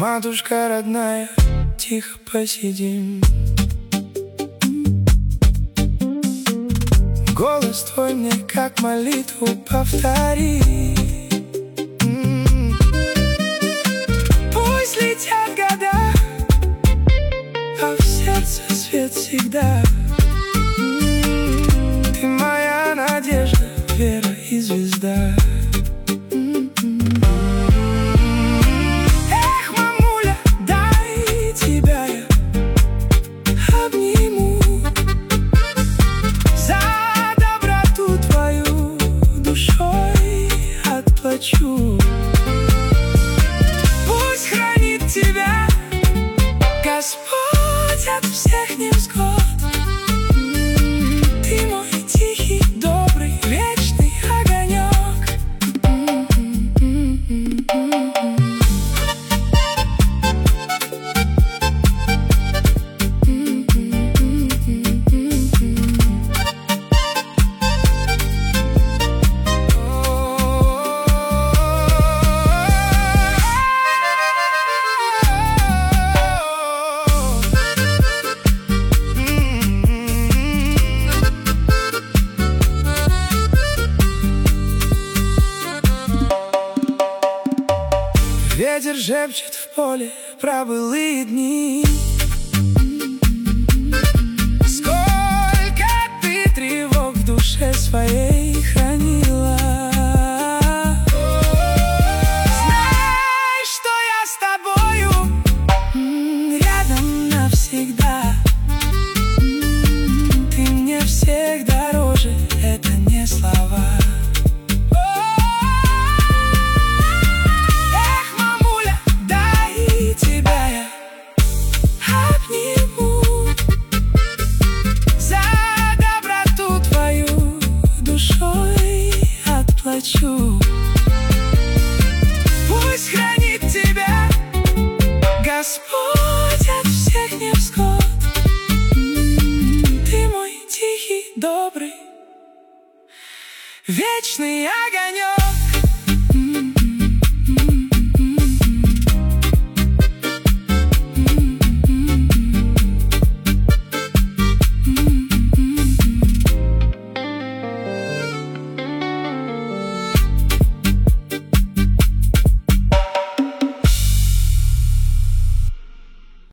Матушка родная, тихо посидим. Голос твой мне как молитву повтори. Пусть летят года, а в сердце свет всегда. Ты моя надежда, вера и звезда. Эх, мамуля, дай тебя я обниму. За доброту твою душой отплачу. Пусть хранит тебя Господь от всех невзгод. Ты мой тихий, добрый, вечный огонек. Ветер шепчет в поле про былые дни. Сколько ты тревог в душе своей хранила. Знай, что я с тобою рядом навсегда. Ты мне всех дороже, это не слова. Пусть хранит тебя Господь от всех невзгод. Ты мой тихий, добрый, вечный огонек.